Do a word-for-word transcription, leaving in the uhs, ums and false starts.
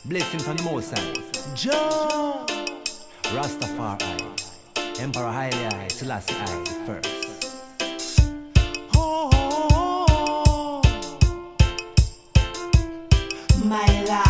Blessing from the Most High. Joe Rastafari, Emperor Haile I, Selassie I the first. My life.